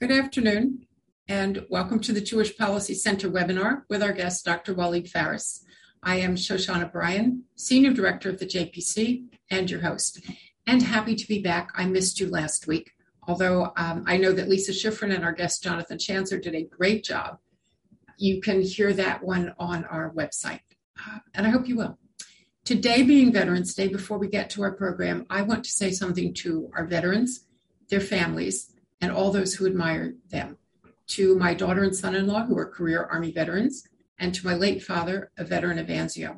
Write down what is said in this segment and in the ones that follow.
Good afternoon, and welcome to the Jewish Policy Center webinar with our guest, Dr. Walid Phares. I am Shoshana Bryan, Senior Director of the JPC and your host, and happy to be back. I missed you last week, although I know that Lisa Schifrin and our guest, Jonathan Chancer, did a great job. You can hear that one on our website, and I hope you will. Today being Veterans Day, before we get to our program, I want to say something to our veterans, their families, and all those who admire them, to my daughter and son-in-law who are career Army veterans, and to my late father, a veteran of Anzio.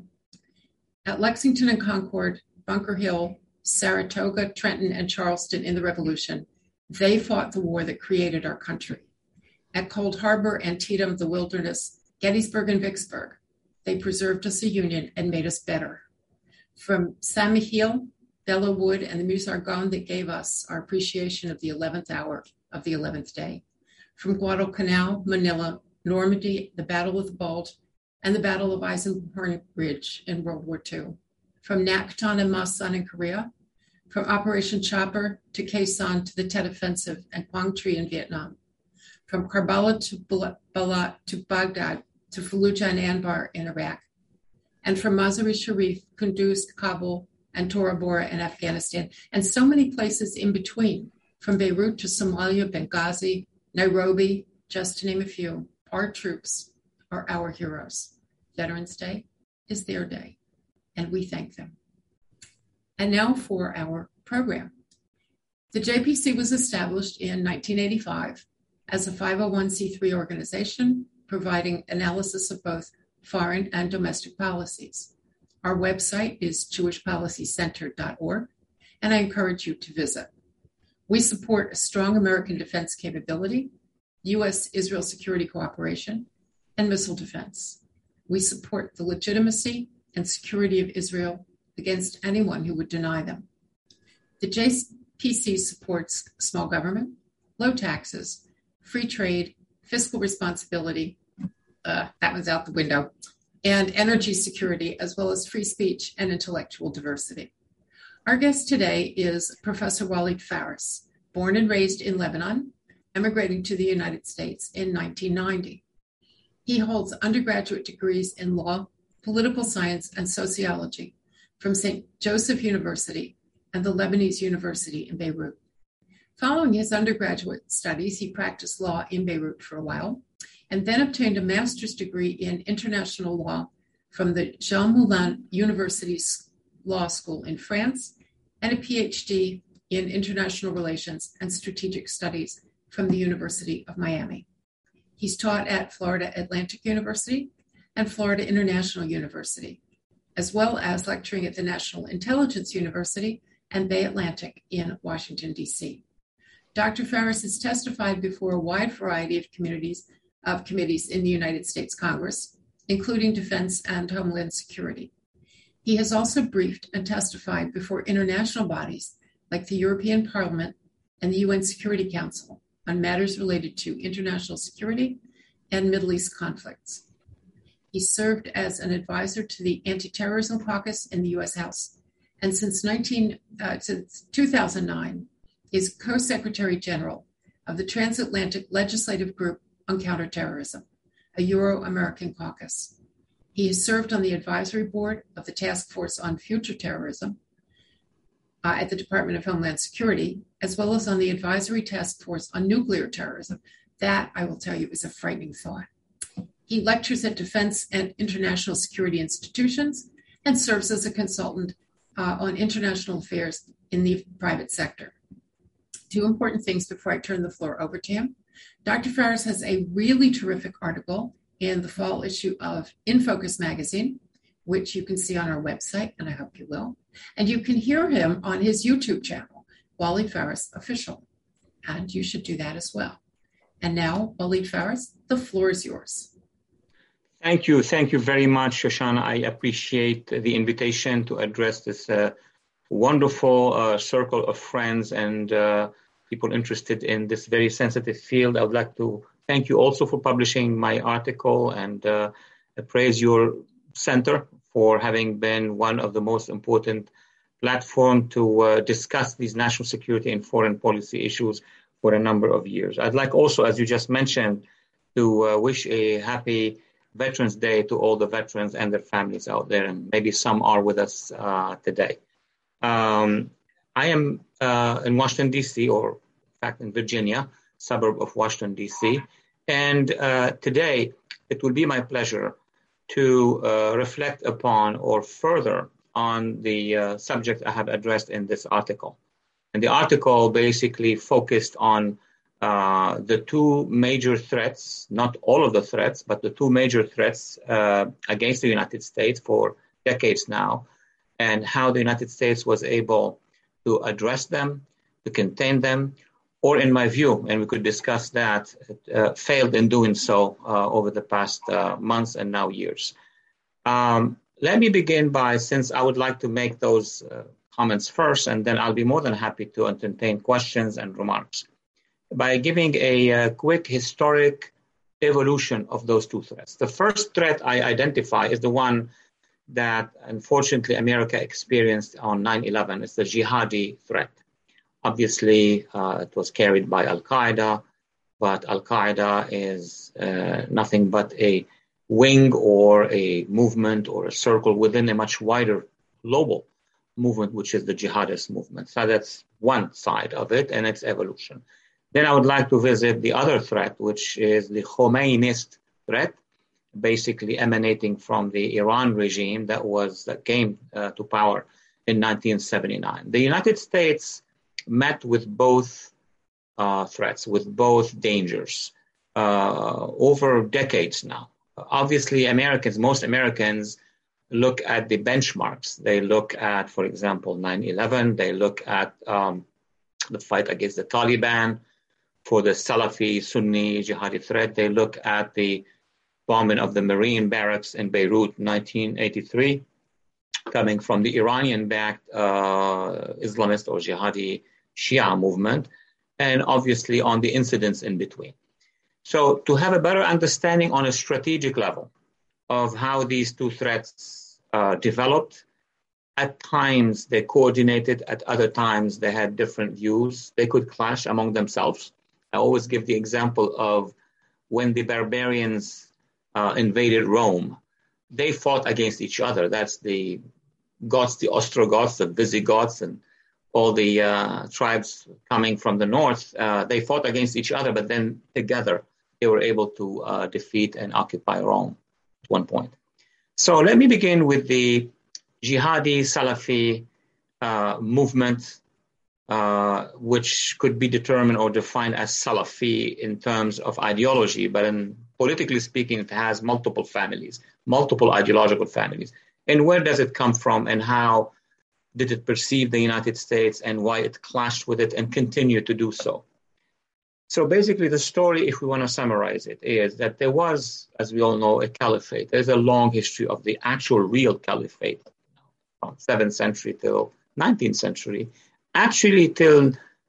At Lexington and Concord, Bunker Hill, Saratoga, Trenton, and Charleston in the Revolution, they fought the war that created our country. At Cold Harbor, Antietam, the Wilderness, Gettysburg, and Vicksburg, they preserved us a union and made us better. From St. Mihiel, Belleau Wood, and the Meuse Argonne that gave us our appreciation of the 11th hour of the 11th day. From Guadalcanal, Manila, Normandy, the Battle of the Bulge, and the Battle of Eisenhower Ridge in World War II. From Nakton and Masan in Korea. From Operation Chopper to Khe Sanh to the Tet Offensive and Quang Tri in Vietnam. From Karbala to Balat to Baghdad to Fallujah and Anbar in Iraq. And from Mazar-i-Sharif, Kunduz, Kabul, and Tora Bora in Afghanistan, and so many places in between, from Beirut to Somalia, Benghazi, Nairobi, just to name a few. Our troops are our heroes. Veterans Day is their day, and we thank them. And now for our program. The JPC was established in 1985 as a 501c3 organization, providing analysis of both foreign and domestic policies. Our website is jewishpolicycenter.org, and I encourage you to visit. We support a strong American defense capability, U.S.-Israel security cooperation, and missile defense. We support the legitimacy and security of Israel against anyone who would deny them. The JPC supports small government, low taxes, free trade, fiscal responsibility, that one's out the window, and energy security, as well as free speech and intellectual diversity. Our guest today is Professor Walid Phares, born and raised in Lebanon, emigrating to the United States in 1990. He holds undergraduate degrees in law, political science, and sociology from St. Joseph University and the Lebanese University in Beirut. Following his undergraduate studies, he practiced law in Beirut for a while, and then obtained a master's degree in international law from the Jean Moulin University Law School in France, and a PhD in international relations and strategic studies from the University of Miami. He's taught at Florida Atlantic University and Florida International University, as well as lecturing at the National Intelligence University and Bay Atlantic in Washington, D.C. Dr. Phares has testified before a wide variety of committees in the United States Congress, including Defense and Homeland Security. He has also briefed and testified before international bodies like the European Parliament and the UN Security Council on matters related to international security and Middle East conflicts. He served as an advisor to the Anti-Terrorism Caucus in the U.S. House, and since 2009 is Co-Secretary General of the Transatlantic Legislative Group on Counterterrorism, a Euro-American caucus. He has served on the advisory board of the Task Force on Future Terrorism at the Department of Homeland Security, as well as on the advisory task force on nuclear terrorism. That, I will tell you, is a frightening thought. He lectures at defense and international security institutions and serves as a consultant on international affairs in the private sector. Two important things before I turn the floor over to him. Dr. Phares has a really terrific article in the fall issue of In Focus magazine, which you can see on our website, and I hope you will. And you can hear him on his YouTube channel, Walid Phares Official, and you should do that as well. And now, Walid Phares, the floor is yours. Thank you very much, Shoshana. I appreciate the invitation to address this wonderful circle of friends and people interested in this very sensitive field. I would like to thank you also for publishing my article and praise your center for having been one of the most important platforms to discuss these national security and foreign policy issues for a number of years. I'd like also, as you just mentioned, to wish a happy Veterans Day to all the veterans and their families out there, and maybe some are with us today. I am in Washington, D.C., or in fact in Virginia, suburb of Washington, D.C., and today it will be my pleasure to reflect upon or further on the subject I have addressed in this article. And the article basically focused on the two major threats, not all of the threats, but the two major threats against the United States for decades now, and how the United States was able to address them, to contain them, or in my view, and we could discuss that, failed in doing so over the past months and now years. Let me begin by, since I would like to make those comments first, and then I'll be more than happy to entertain questions and remarks, by giving a quick historic evolution of those two threats. The first threat I identify is the one that, unfortunately, America experienced on 9/11. It's the jihadi threat. Obviously, it was carried by Al-Qaeda, but Al-Qaeda is nothing but a wing or a movement or a circle within a much wider global movement, which is the jihadist movement. So that's one side of it and its evolution. Then I would like to visit the other threat, which is the Khomeiniist threat, basically emanating from the Iran regime that came to power in 1979. The United States met with both threats, with both dangers over decades now. Obviously, most Americans look at the benchmarks. They look at, for example, 9/11. They look at the fight against the Taliban for the Salafi Sunni jihadi threat. They look at the bombing of the Marine barracks in Beirut, 1983, coming from the Iranian-backed Islamist or jihadi Shia movement, and obviously on the incidents in between. So to have a better understanding on a strategic level of how these two threats developed, at times they coordinated, at other times they had different views. They could clash among themselves. I always give the example of when the barbarians invaded Rome, they fought against each other. That's the Goths, the Ostrogoths, the Visigoths, and all the tribes coming from the north. They fought against each other, but then together they were able to defeat and occupy Rome at one point. So let me begin with the jihadi Salafi movement, which could be determined or defined as Salafi in terms of ideology, but politically speaking, it has multiple families, multiple ideological families. And where does it come from, and how did it perceive the United States, and why it clashed with it and continued to do so? So basically the story, if we want to summarize it, is that there was, as we all know, a caliphate. There's a long history of the actual real caliphate from 7th century till 19th century, actually till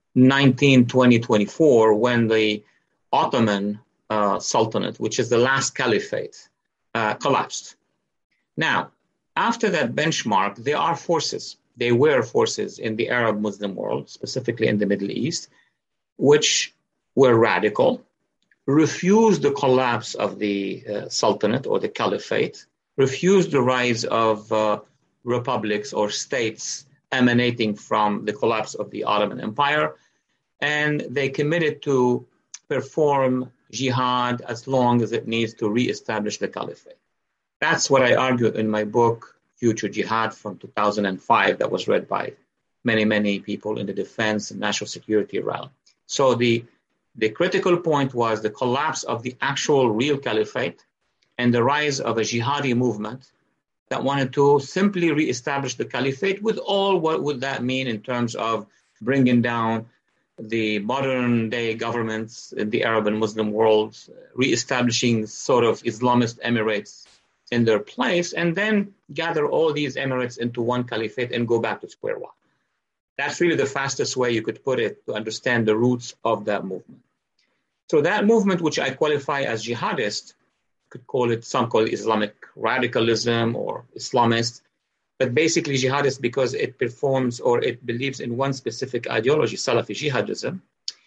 1924, when the Ottoman Sultanate, which is the last caliphate, collapsed. Now, after that benchmark, there are forces. There were forces in the Arab Muslim world, specifically in the Middle East, which were radical, refused the collapse of the Sultanate or the Caliphate, refused the rise of republics or states emanating from the collapse of the Ottoman Empire, and they committed to perform jihad as long as it needs to reestablish the Caliphate. That's what I argued in my book, Future Jihad, from 2005, that was read by many, many people in the defense and national security realm. So the critical point was the collapse of the actual real caliphate and the rise of a jihadi movement that wanted to simply reestablish the caliphate with all what would that mean in terms of bringing down the modern day governments in the Arab and Muslim worlds, reestablishing sort of Islamist emirates in their place, and then gather all these emirates into one caliphate and go back to square one. That's really the fastest way you could put it to understand the roots of that movement. So that movement, which I qualify as jihadist, some call it Islamic radicalism or Islamist, but basically jihadist because it performs or it believes in one specific ideology, Salafi jihadism,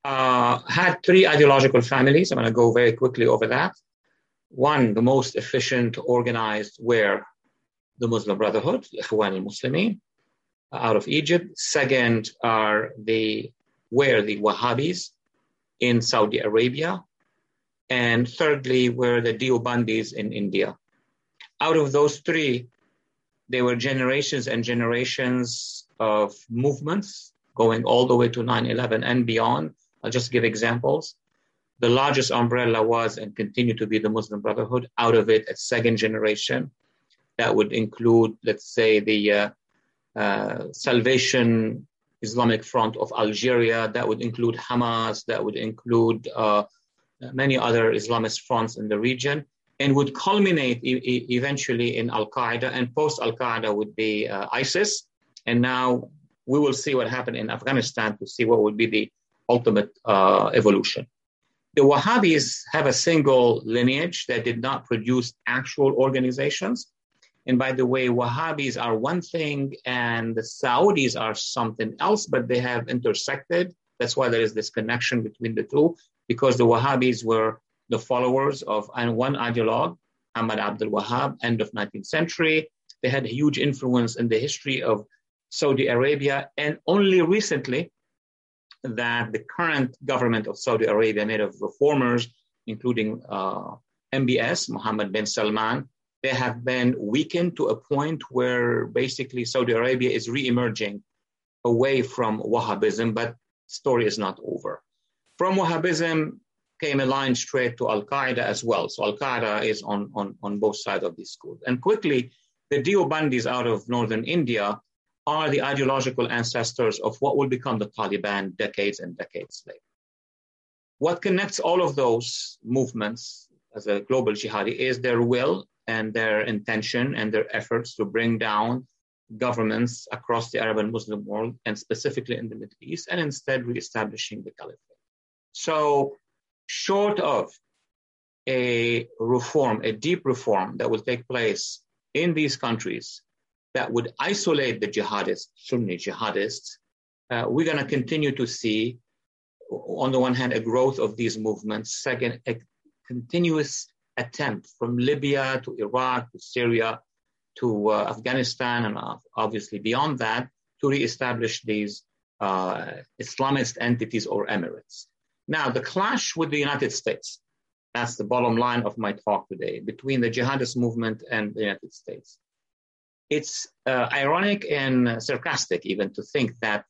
had three ideological families. I'm going to go very quickly over that. One, the most efficient, organized, were the Muslim Brotherhood, Ikhwan al-Muslimin, out of Egypt. Second were the Wahhabis in Saudi Arabia. And thirdly were the Deobandis in India. Out of those three, there were generations and generations of movements going all the way to 9/11 and beyond. I'll just give examples. The largest umbrella was and continued to be the Muslim Brotherhood. Out of it, a second generation that would include, let's say, the Salvation Islamic Front of Algeria, that would include Hamas, that would include many other Islamist fronts in the region, and would culminate eventually in Al-Qaeda, and post-Al-Qaeda would be ISIS. And now we will see what happened in Afghanistan to see what would be the ultimate evolution. The Wahhabis have a single lineage that did not produce actual organizations. And by the way, Wahhabis are one thing and the Saudis are something else, but they have intersected. That's why there is this connection between the two, because the Wahhabis were the followers of one ideologue, Muhammad Abdul Wahhab, end of 19th century. They had a huge influence in the history of Saudi Arabia, and only recently that the current government of Saudi Arabia, made of reformers, including MBS, Mohammed bin Salman, they have been weakened to a point where basically Saudi Arabia is re-emerging away from Wahhabism, but story is not over. From Wahhabism came a line straight to Al-Qaeda as well. So Al-Qaeda is on both sides of this school. And quickly, the Deobandis out of northern India are the ideological ancestors of what will become the Taliban decades and decades later. What connects all of those movements as a global jihadi is their will and their intention and their efforts to bring down governments across the Arab and Muslim world, and specifically in the Middle East, and instead reestablishing the caliphate. So short of a reform, a deep reform that will take place in these countries that would isolate the jihadists, Sunni jihadists, we're going to continue to see, on the one hand, a growth of these movements. Second, a continuous attempt from Libya to Iraq to Syria to Afghanistan, and obviously beyond that, to reestablish these Islamist entities or emirates. Now, the clash with the United States, that's the bottom line of my talk today, between the jihadist movement and the United States. It's ironic and sarcastic even to think that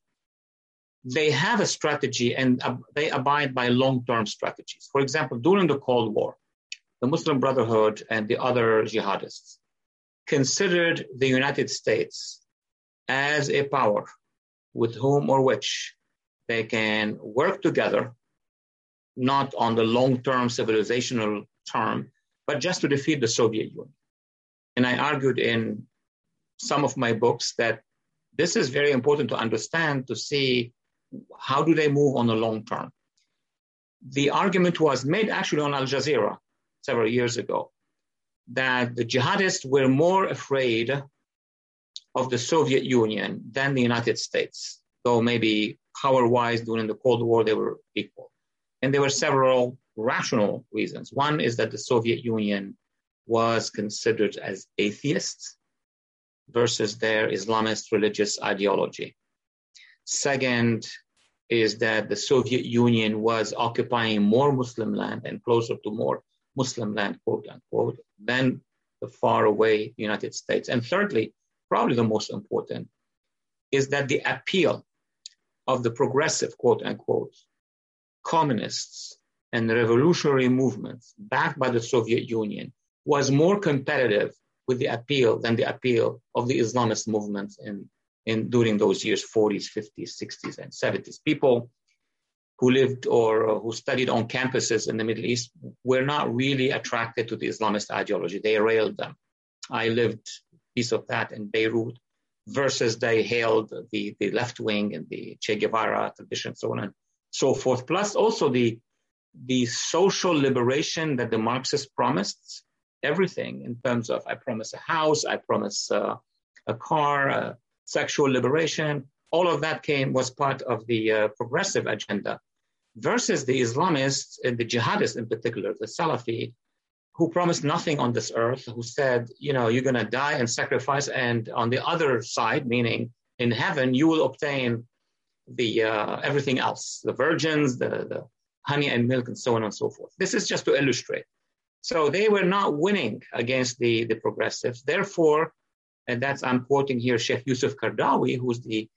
they have a strategy and they abide by long-term strategies. For example, during the Cold War, the Muslim Brotherhood and the other jihadists considered the United States as a power with whom or which they can work together, not on the long-term civilizational term, but just to defeat the Soviet Union. And I argued in some of my books that this is very important to understand, to see how do they move on the long term. The argument was made actually on Al Jazeera several years ago, that the jihadists were more afraid of the Soviet Union than the United States, though maybe power-wise during the Cold War they were equal. And there were several rational reasons. One is that the Soviet Union was considered as atheists versus their Islamist religious ideology. Second is that the Soviet Union was occupying more Muslim land and closer to more Muslim land, quote unquote, than the far away United States. And thirdly, probably the most important, is that the appeal of the progressive, quote unquote, communists and revolutionary movements backed by the Soviet Union was more competitive with the appeal than the appeal of the Islamist movements during those years, 40s, 50s, 60s, and 70s. People who lived or who studied on campuses in the Middle East were not really attracted to the Islamist ideology. They railed them. I lived a piece of that in Beirut, versus they hailed the left wing and the Che Guevara tradition, so on and so forth. Plus also the social liberation that the Marxists promised, everything in terms of, I promise a house, I promise a car, sexual liberation, all of that was part of the progressive agenda versus the Islamists and the jihadists in particular, the Salafi, who promised nothing on this earth, who said, you're going to die and sacrifice, and on the other side, meaning in heaven, you will obtain the everything else, the virgins, the honey and milk, and so on and so forth. This is just to illustrate. So they were not winning against the progressives. Therefore, and I'm quoting here Sheikh Yusuf Qaradawi, who's the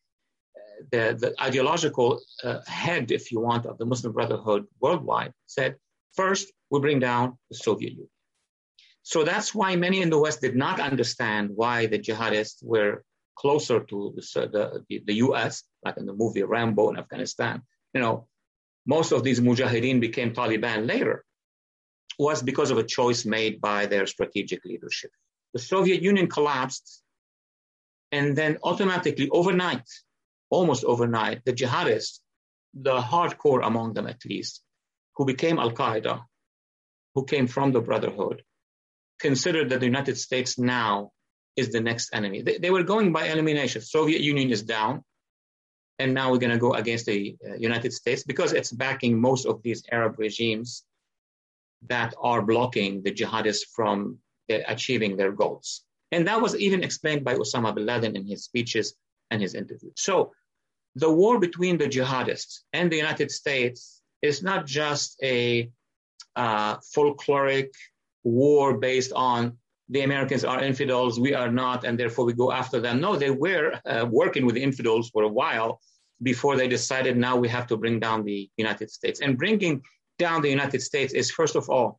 ideological head, if you want, of the Muslim Brotherhood worldwide, said, first, we bring down the Soviet Union. So that's why many in the West did not understand why the jihadists were closer to the US, like in the movie Rambo in Afghanistan. Most of these mujahideen became Taliban later, was because of a choice made by their strategic leadership. The Soviet Union collapsed, and then automatically, overnight, almost overnight, the jihadists, the hardcore among them at least, who became Al-Qaeda, who came from the Brotherhood, considered that the United States now is the next enemy. They were going by elimination. Soviet Union is down, and now we're going to go against the United States because it's backing most of these Arab regimes that are blocking the jihadists from achieving their goals. And that was even explained by Osama bin Laden in his speeches and his interviews. So the war between the jihadists and the United States is not just a folkloric war based on the Americans are infidels, we are not, and therefore we go after them. No, they were working with the infidels for a while before they decided now we have to bring down the United States. And bringing down the United States is, first of all,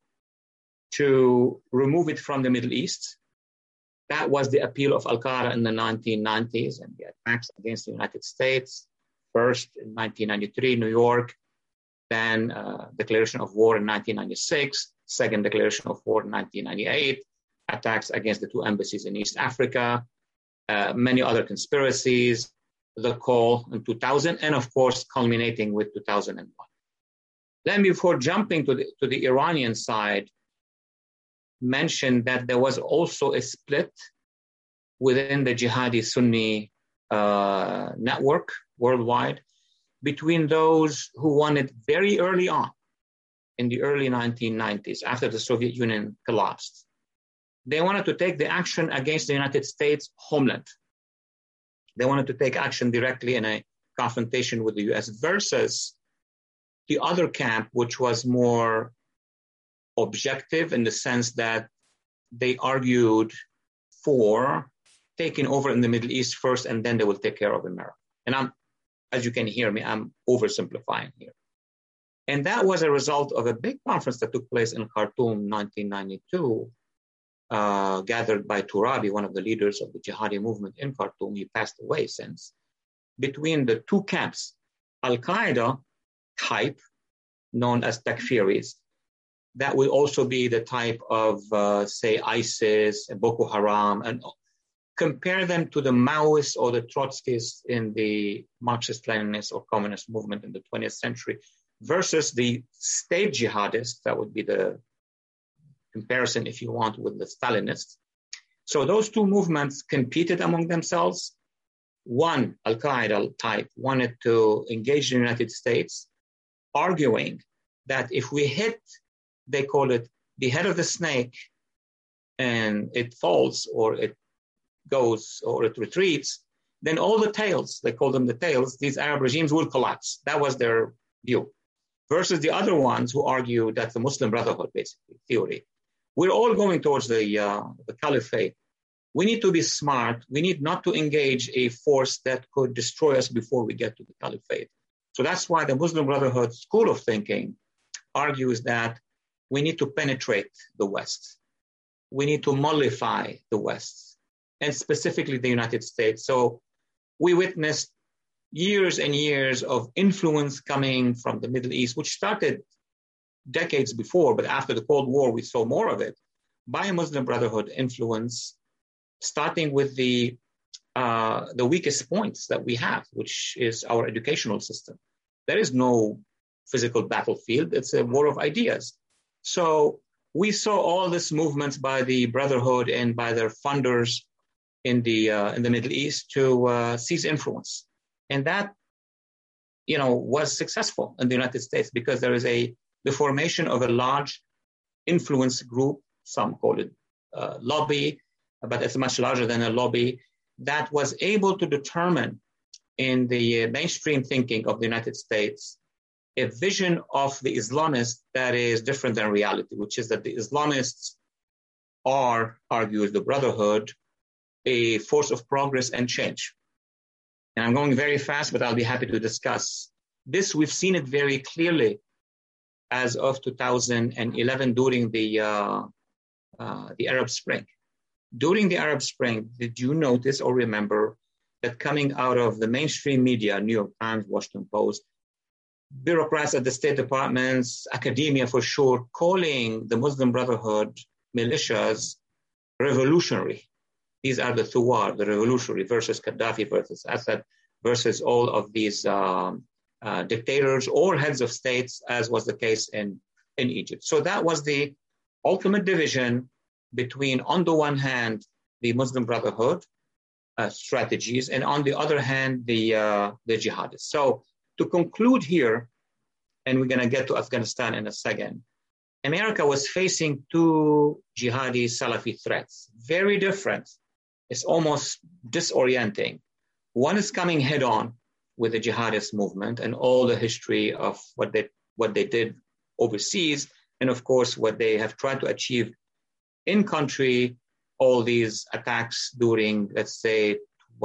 to remove it from the Middle East. That was the appeal of Al-Qaeda in the 1990s and the attacks against the United States. First in 1993, New York, then declaration of war in 1996, second declaration of war in 1998, attacks against the two embassies in East Africa, many other conspiracies, the call in 2000, and of course, culminating with 2001. Let me, before jumping to the Iranian side, mention that there was also a split within the jihadi Sunni network worldwide between those who wanted very early on, in the early 1990s, after the Soviet Union collapsed, they wanted to take the action against the United States homeland. They wanted to take action directly in a confrontation with the US versus the other camp, which was more objective in the sense that they argued for taking over in the Middle East first, and then they will take care of America. And as you can hear me, I'm oversimplifying here. And that was a result of a big conference that took place in Khartoum, 1992, gathered by Turabi, one of the leaders of the jihadi movement in Khartoum. He passed away since. Between the two camps, Al-Qaeda type, known as Takfiris, that will also be the type of, say, ISIS and Boko Haram, and compare them to the Maoists or the Trotskyists in the Marxist-Leninist or communist movement in the 20th century, versus the state jihadists. That would be the comparison, if you want, with the Stalinists. So those two movements competed among themselves. One, Al-Qaeda type, wanted to engage the United States, arguing that if we hit, they call it the head of the snake, and it falls or it goes or it retreats, then all the tails, they call them the tails, these Arab regimes will collapse. That was their view. Versus the other ones who argue that the Muslim Brotherhood, basically, theory, we're all going towards the caliphate. We need to be smart. We need not to engage a force that could destroy us before we get to the caliphate. So that's why the Muslim Brotherhood school of thinking argues that we need to penetrate the West. We need to mollify the West, and specifically the United States. So we witnessed years and years of influence coming from the Middle East, which started decades before, but after the Cold War, we saw more of it, by Muslim Brotherhood influence, starting with the weakest points that we have, which is our educational system. There is no physical battlefield. It's a war of ideas. So we saw all these movements by the Brotherhood and by their funders in the Middle East to seize influence. And that was successful in the United States because there is the formation of a large influence group, some call it lobby, but it's much larger than a lobby, that was able to determine in the mainstream thinking of the United States a vision of the Islamists that is different than reality, which is that the Islamists are, argues the Brotherhood, a force of progress and change. And I'm going very fast, but I'll be happy to discuss. This, we've seen it very clearly as of 2011 during the Arab Spring. During the Arab Spring, did you notice or remember that coming out of the mainstream media, New York Times, Washington Post, bureaucrats at the State Departments, academia for sure, calling the Muslim Brotherhood militias revolutionary? These are the Thuwar, the revolutionary, versus Gaddafi, versus Assad, versus all of these dictators or heads of states, as was the case in Egypt. So that was the ultimate division between, on the one hand, the Muslim Brotherhood strategies, and on the other hand, the jihadists. So to conclude here, and we're going to get to Afghanistan in a second, America was facing two jihadi Salafi threats, very different. It's almost disorienting. One is coming head on with the jihadist movement and all the history of what they did overseas, and of course what they have tried to achieve in country, all these attacks during, let's say,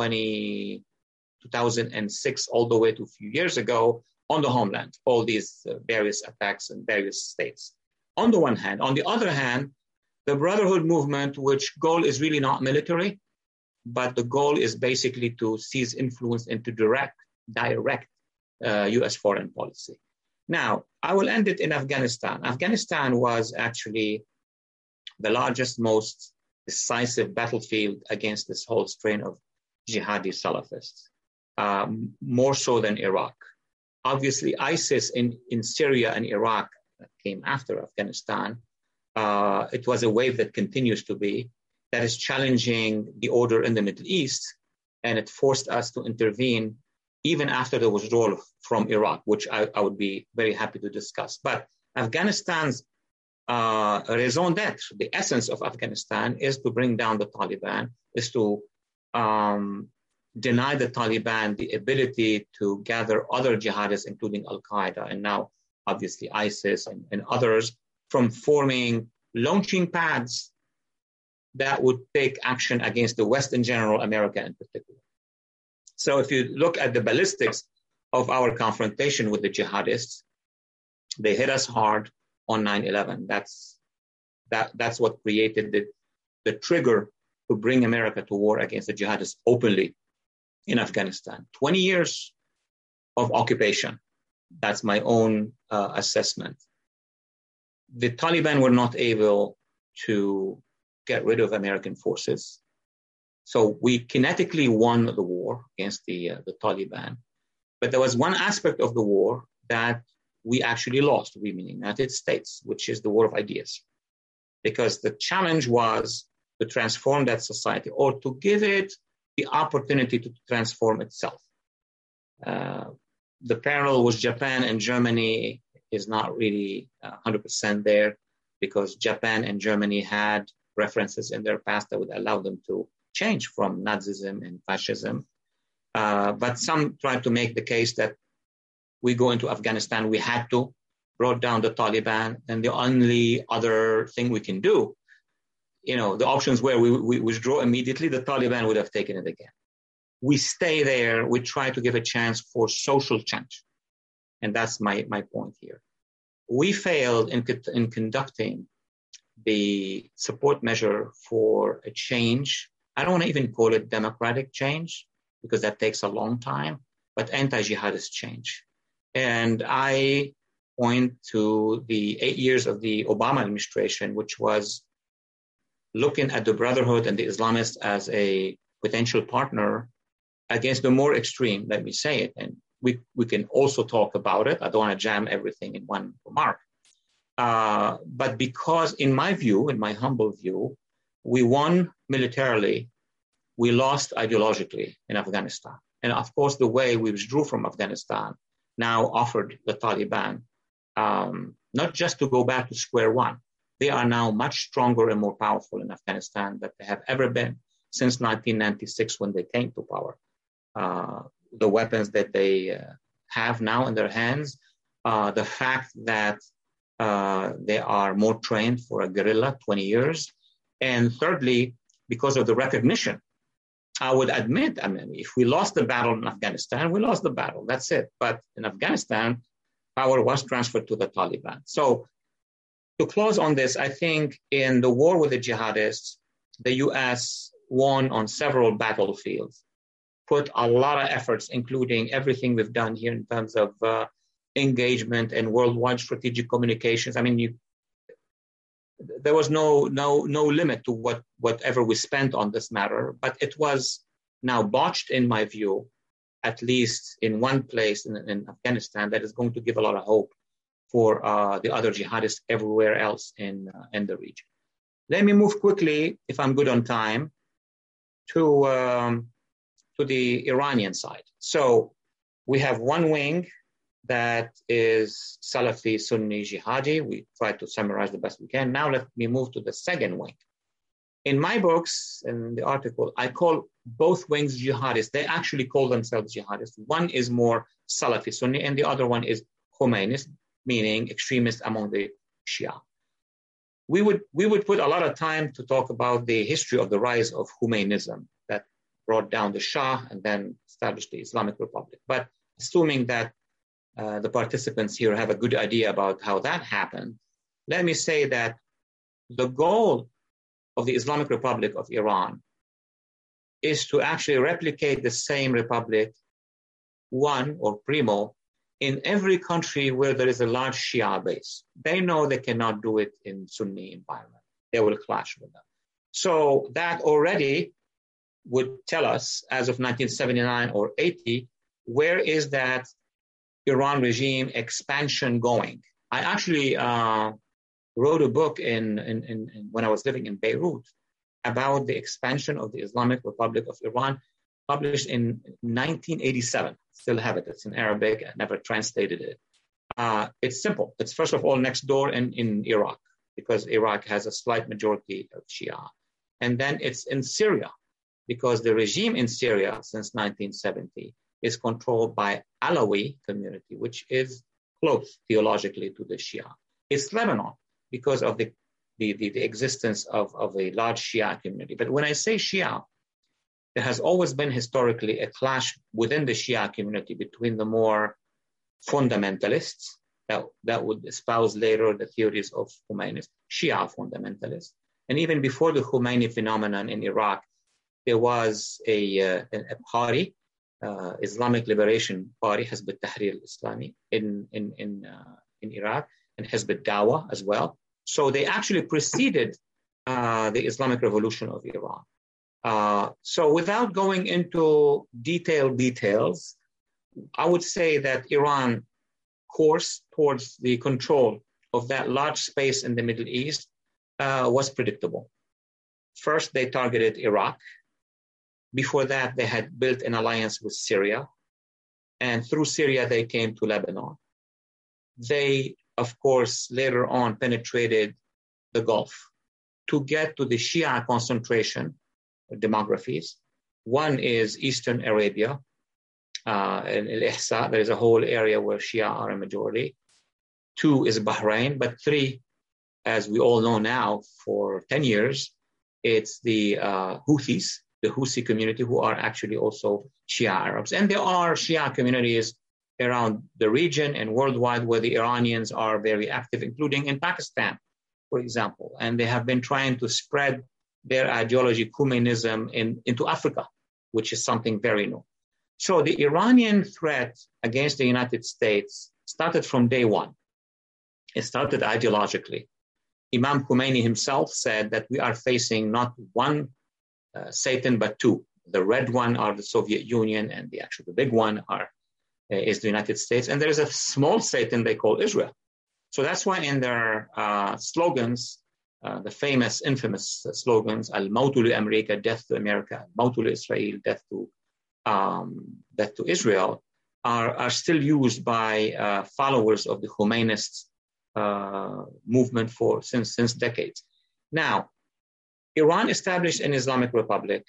2006 all the way to a few years ago on the homeland, all these various attacks in various states. On the one hand. On the other hand, the Brotherhood movement, which goal is really not military, but the goal is basically to seize influence and to direct U.S. foreign policy. Now, I will end it in Afghanistan. Afghanistan was actually the largest, most decisive battlefield against this whole strain of jihadi Salafists, more so than Iraq. Obviously, ISIS in Syria and Iraq came after Afghanistan. It was a wave that continues to be, that is challenging the order in the Middle East, and it forced us to intervene even after the withdrawal from Iraq, which I would be very happy to discuss. But Afghanistan's raison d'etre, the essence of Afghanistan, is to bring down the Taliban, is to deny the Taliban the ability to gather other jihadists, including Al-Qaeda, and now obviously ISIS and others, from forming launching pads that would take action against the West in general, America in particular. So if you look at the ballistics of our confrontation with the jihadists, they hit us hard on 9/11. That's what created the trigger to bring America to war against the jihadists openly in Afghanistan. 20 years of occupation. That's my own assessment. The Taliban were not able to get rid of American forces. So we kinetically won the war against the Taliban. But there was one aspect of the war that we actually lost, we mean the United States, which is the war of ideas. Because the challenge was to transform that society, or to give it the opportunity to transform itself. The parallel with Japan and Germany is not really 100% there, because Japan and Germany had references in their past that would allow them to change from Nazism and fascism. But some tried to make the case that we go into Afghanistan, we had to, brought down the Taliban, and the only other thing we can do, the options were we withdraw immediately, the Taliban would have taken it again. We stay there, we try to give a chance for social change. And that's my point here. We failed in conducting the support measure for a change. I don't want to even call it democratic change, because that takes a long time, but anti-jihadist change. And I point to the 8 years of the Obama administration, which was looking at the Brotherhood and the Islamists as a potential partner against the more extreme, let me say it. And we can also talk about it. I don't want to jam everything in one remark. But because, in my view, in my humble view, we won militarily, we lost ideologically in Afghanistan. And of course, the way we withdrew from Afghanistan now offered the Taliban, not just to go back to square one. They are now much stronger and more powerful in Afghanistan than they have ever been since 1996 when they came to power. The weapons that they have now in their hands, the fact that they are more trained for a guerrilla, 20 years. And thirdly, because of the recognition. I would admit, if we lost the battle in Afghanistan, we lost the battle. That's it. But in Afghanistan, power was transferred to the Taliban. So to close on this, I think in the war with the jihadists, the U.S. won on several battlefields, put a lot of efforts, including everything we've done here in terms of engagement and worldwide strategic communications. There was no limit to whatever we spent on this matter, but it was now botched, in my view, at least in one place in Afghanistan, that is going to give a lot of hope for the other jihadists everywhere else in the region. Let me move quickly, if I'm good on time, to the Iranian side. So we have one wing that is Salafi Sunni Jihadi. We try to summarize the best we can. Now let me move to the second wing. In my books, in the article, I call both wings jihadists. They actually call themselves jihadists. One is more Salafi Sunni and the other one is Khomeinist, meaning extremist among the Shia. We would put a lot of time to talk about the history of the rise of Khomeinism that brought down the Shah and then established the Islamic Republic. But assuming that the participants here have a good idea about how that happened, let me say that the goal of the Islamic Republic of Iran is to actually replicate the same republic, one or primo, in every country where there is a large Shia base. They know they cannot do it in Sunni environment. They will clash with them. So that already would tell us, as of 1979 or 80, where is that Iran regime expansion going? I actually wrote a book when I was living in Beirut about the expansion of the Islamic Republic of Iran, published in 1987. Still have it. It's in Arabic. I never translated it. It's simple. It's first of all next door in Iraq, because Iraq has a slight majority of Shia. And then it's in Syria, because the regime in Syria since 1970 is controlled by Alawi community, which is close theologically to the Shia. It's Lebanon, because of the existence of a large Shia community. But when I say Shia, there has always been historically a clash within the Shia community between the more fundamentalists that would espouse later the theories of Khomeini, Shia fundamentalists. And even before the Khomeini phenomenon in Iraq, there was a party, Islamic Liberation Party, Hizb al-Tahrir al-Islami in Iraq, and Hizb al-Dawa as well. So they actually preceded the Islamic Revolution of Iran. So without going into details, I would say that Iran's course towards the control of that large space in the Middle East was predictable. First, they targeted Iraq. Before that, they had built an alliance with Syria. And through Syria, they came to Lebanon. They, of course, later on penetrated the Gulf to get to the Shia concentration demographies. One is Eastern Arabia, in Al-Ihsa. There is a whole area where Shia are a majority. Two is Bahrain, but three, as we all know now, for 10 years, it's the Houthis, the Houthi community, who are actually also Shia Arabs. And there are Shia communities around the region and worldwide where the Iranians are very active, including in Pakistan, for example. And they have been trying to spread their ideology, Khomeinism, into Africa, which is something very new. So the Iranian threat against the United States started from day one. It started ideologically. Imam Khomeini himself said that we are facing not one Satan, but two. The red one are the Soviet Union, and the big one is the United States. And there is a small Satan they call Israel. So that's why in their slogans, the famous, infamous slogans, Al-Mawtu li-America, death to America, Al-Mawtu li-Israel, death to Israel, are still used by followers of the Khomeinists movement since decades. Now, Iran established an Islamic Republic,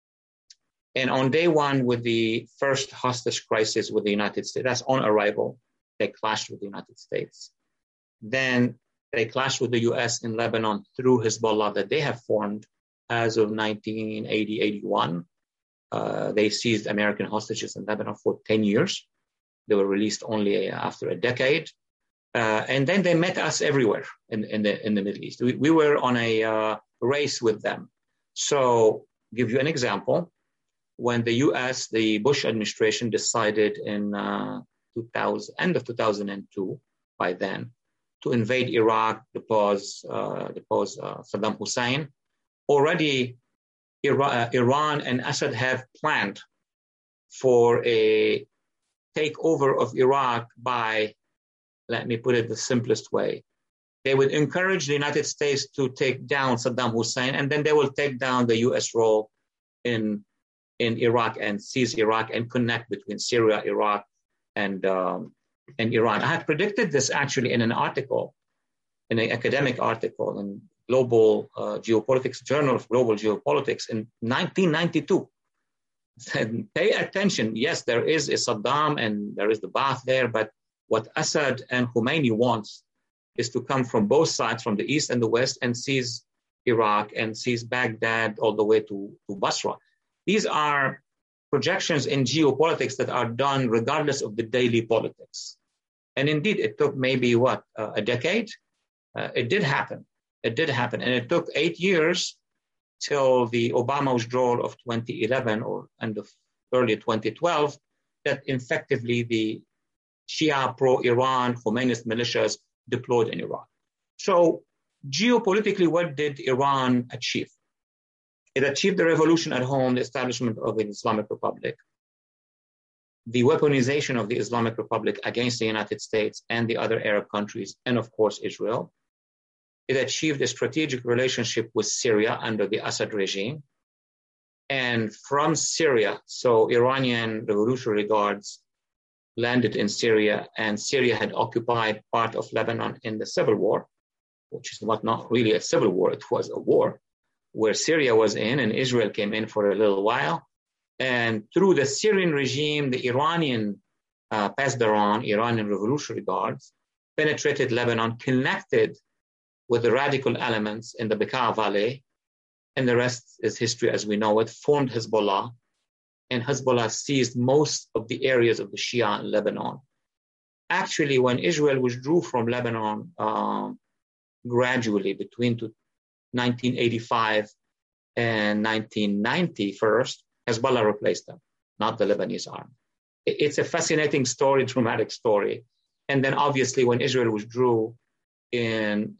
and on day one with the first hostage crisis with the United States, that's on arrival, they clashed with the United States. Then they clashed with the US in Lebanon through Hezbollah that they have formed as of 1980-81. They seized American hostages in Lebanon for 10 years. They were released only after a decade. And then they met us everywhere in the Middle East. We were on a race with them. So, give you an example. When the US, the Bush administration decided in end of 2002, by then, to invade Iraq, depose Saddam Hussein, already Iran and Assad have planned for a takeover of Iraq by, let me put it the simplest way. They would encourage the United States to take down Saddam Hussein, and then they will take down the US role in Iraq and seize Iraq and connect between Syria, Iraq, and Iran. I had predicted this actually in an article, in an academic article in Global Geopolitics, Journal of Global Geopolitics in 1992. Said, pay attention. Yes, there is a Saddam and there is the Ba'ath there, but what Assad and Khomeini wants is to come from both sides, from the east and the west, and seize Iraq and seize Baghdad all the way to Basra. These are projections in geopolitics that are done regardless of the daily politics. And indeed, it took maybe, a decade? It did happen. It did happen. And it took 8 years till the Obama withdrawal of 2011 or end of early 2012 that effectively the Shia pro-Iran Khomeinist militias deployed in Iraq. So geopolitically, what did Iran achieve? It achieved the revolution at home, the establishment of an Islamic Republic, the weaponization of the Islamic Republic against the United States and the other Arab countries, and of course, Israel. It achieved a strategic relationship with Syria under the Assad regime. And from Syria, so Iranian Revolutionary Guards landed in Syria, and Syria had occupied part of Lebanon in the civil war, which is not really a civil war, it was a war, where Syria was in and Israel came in for a little while. And through the Syrian regime, the Iranian Pasdaran, Iranian Revolutionary Guards, penetrated Lebanon, connected with the radical elements in the Bekaa Valley, and the rest is history as we know it, formed Hezbollah, and Hezbollah seized most of the areas of the Shia in Lebanon. Actually, when Israel withdrew from Lebanon gradually between 1985 and 1990 first, Hezbollah replaced them, not the Lebanese army. It's a fascinating story, dramatic story. And then obviously when Israel withdrew in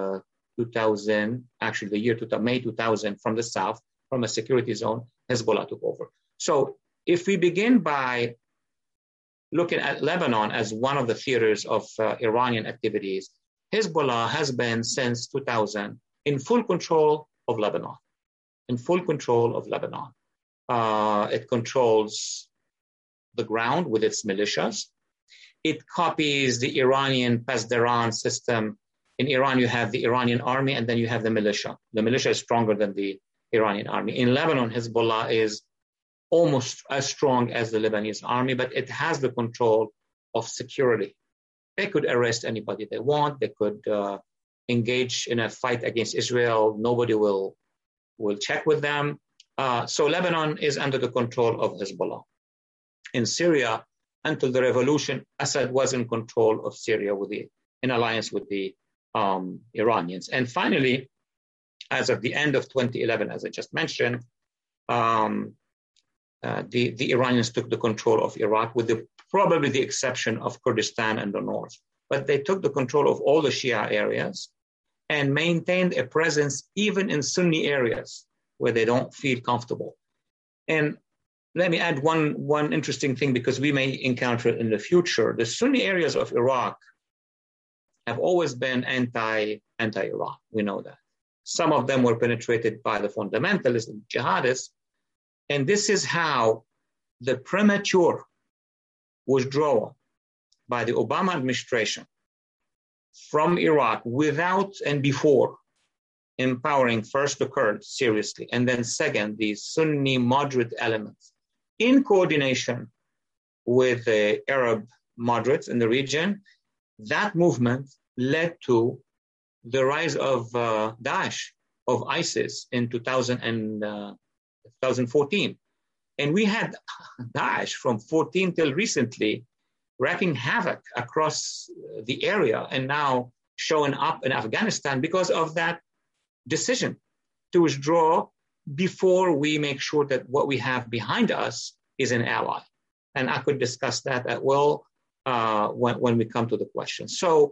2000, actually the year May 2000 from the south, from a security zone, Hezbollah took over. So if we begin by looking at Lebanon as one of the theaters of Iranian activities, Hezbollah has been since 2000 in full control of Lebanon, It controls the ground with its militias. It copies the Iranian Pasdaran system. In Iran, you have the Iranian army, and then you have the militia. The militia is stronger than the Iranian army. In Lebanon, Hezbollah is almost as strong as the Lebanese army, but it has the control of security. They could arrest anybody they want. They could engage in a fight against Israel. Nobody will check with them. So Lebanon is under the control of Hezbollah. In Syria, until the revolution, Assad was in control of Syria in alliance with the Iranians. And finally, as of the end of 2011, as I just mentioned, the Iranians took the control of Iraq with probably the exception of Kurdistan and the north. But they took the control of all the Shia areas and maintained a presence even in Sunni areas where they don't feel comfortable. And let me add one interesting thing, because we may encounter it in the future. The Sunni areas of Iraq have always been anti-Iran. We know that. Some of them were penetrated by the fundamentalists and jihadists. And this is how the premature withdrawal by the Obama administration from Iraq without and before empowering first the Kurds seriously, and then second, the Sunni moderate elements in coordination with the Arab moderates in the region, that movement led to the rise of Daesh, of ISIS in 2014. And we had Daesh from 14 till recently wreaking havoc across the area and now showing up in Afghanistan because of that decision to withdraw before we make sure that what we have behind us is an ally. And I could discuss that as well when we come to the question. So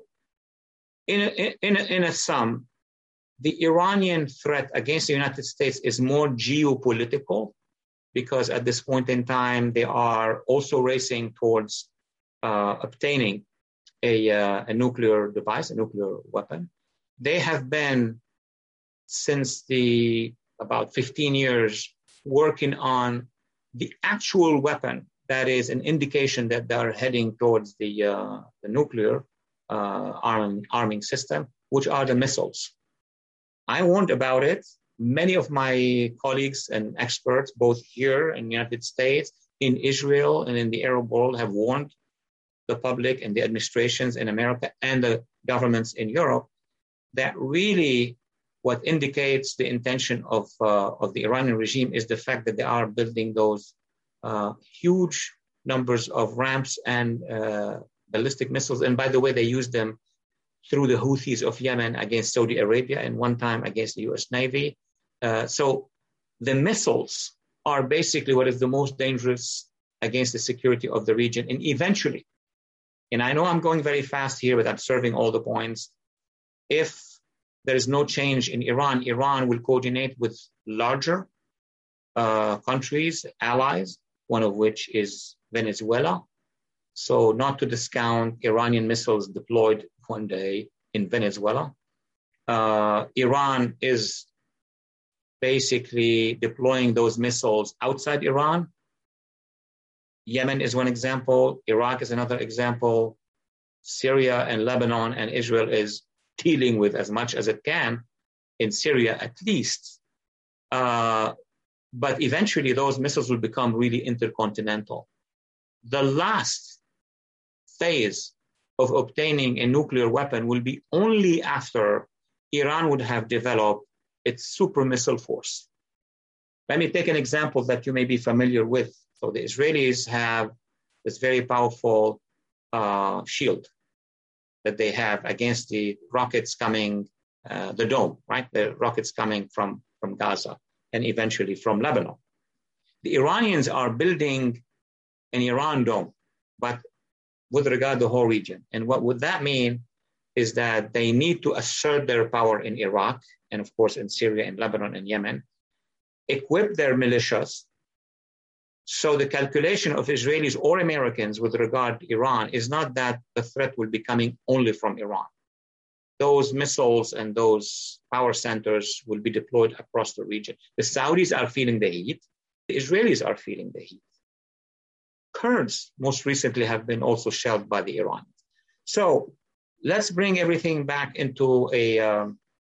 in a sum, the Iranian threat against the United States is more geopolitical because at this point in time, they are also racing towards obtaining a nuclear device, a nuclear weapon. They have been, since about 15 years, working on the actual weapon that is an indication that they are heading towards the nuclear arming system, which are the missiles. I warned about it. Many of my colleagues and experts, both here in the United States, in Israel, and in the Arab world, have warned the public and the administrations in America and the governments in Europe that really what indicates the intention of the Iranian regime is the fact that they are building those huge numbers of ramps and ballistic missiles. And by the way, they use them through the Houthis of Yemen against Saudi Arabia and one time against the US Navy. So the missiles are basically what is the most dangerous against the security of the region. And eventually, and I know I'm going very fast here, but I'm serving all the points. If there is no change in Iran, Iran will coordinate with larger countries, allies, one of which is Venezuela. So not to discount Iranian missiles deployed one day in Venezuela. Iran is basically deploying those missiles outside Iran. Yemen is one example. Iraq is another example. Syria and Lebanon and Israel is dealing with as much as it can, in Syria at least. But eventually those missiles will become really intercontinental. The last phase of obtaining a nuclear weapon will be only after Iran would have developed its super missile force. Let me take an example that you may be familiar with. So the Israelis have this very powerful shield that they have against the rockets coming, the dome, right? The rockets coming from Gaza and eventually from Lebanon. The Iranians are building an Iran dome, but with regard to the whole region. And what would that mean is that they need to assert their power in Iraq and of course in Syria and Lebanon and Yemen, equip their militias. So the calculation of Israelis or Americans with regard to Iran is not that the threat will be coming only from Iran. Those missiles and those power centers will be deployed across the region. The Saudis are feeling the heat. The Israelis are feeling the heat. Kurds most recently have been also shelled by the Iranians. So let's bring everything back into the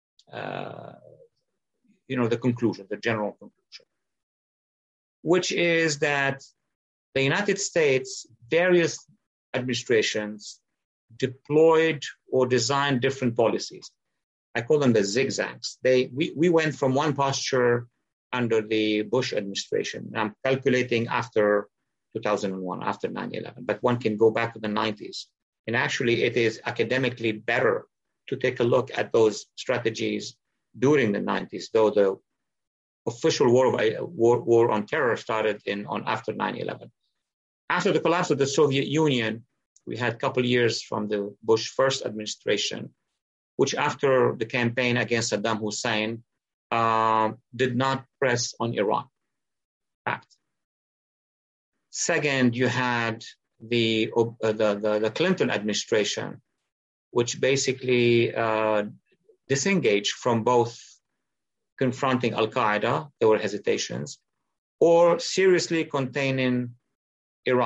conclusion, the general conclusion, which is that the United States, various administrations deployed or designed different policies. I call them the zigzags. We went from one posture under the Bush administration. I'm calculating after 2001, after 9/11, but one can go back to the 90s. And actually, it is academically better to take a look at those strategies during the 90s, though the official war on terror started after 9/11. After the collapse of the Soviet Union, we had a couple of years from the Bush first administration, which after the campaign against Saddam Hussein did not press on Iran. Fact. Second, you had the Clinton administration, which basically disengaged from both confronting Al-Qaeda, there were hesitations, or seriously containing Iran.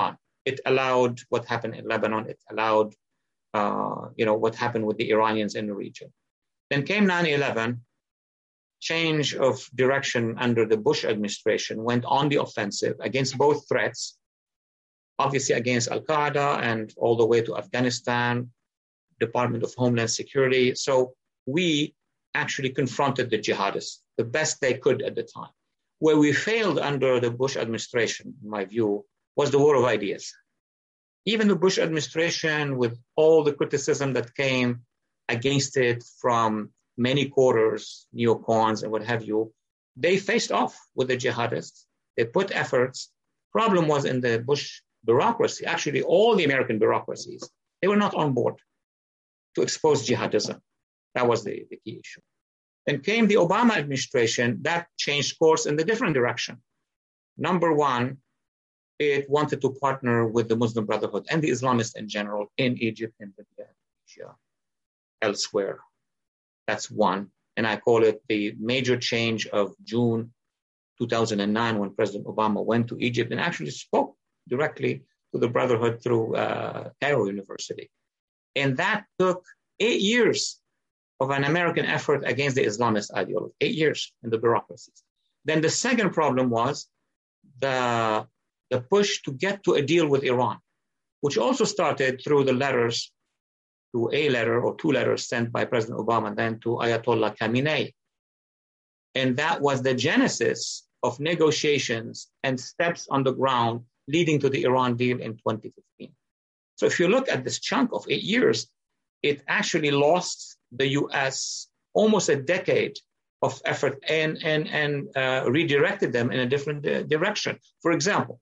it allowed what happened in Lebanon. It allowed, what happened with the Iranians in the region. Then came 9/11, change of direction under the Bush administration, went on the offensive against both threats, obviously against Al-Qaeda and all the way to Afghanistan, Department of Homeland Security. So we actually confronted the jihadists the best they could at the time. Where we failed under the Bush administration, in my view, was the war of ideas. Even the Bush administration, with all the criticism that came against it from many quarters, neocons and what have you, they faced off with the jihadists. They put efforts. Problem was in the Bush bureaucracy, actually all the American bureaucracies, they were not on board to expose jihadism. That was the key issue. Then came the Obama administration, that changed course in the different direction. Number one, it wanted to partner with the Muslim Brotherhood and the Islamists in general in Egypt and Asia, elsewhere. That's one. And I call it the major change of June 2009 when President Obama went to Egypt and actually spoke directly to the Brotherhood through Cairo University. And that took 8 years of an American effort against the Islamist ideology, 8 years in the bureaucracies. Then the second problem was the push to get to a deal with Iran, which also started through the letters, to a letter or two letters sent by President Obama and then to Ayatollah Khamenei. And that was the genesis of negotiations and steps on the ground leading to the Iran deal in 2015. So if you look at this chunk of 8 years, it actually lost the U.S. almost a decade of effort and redirected them in a different direction. For example,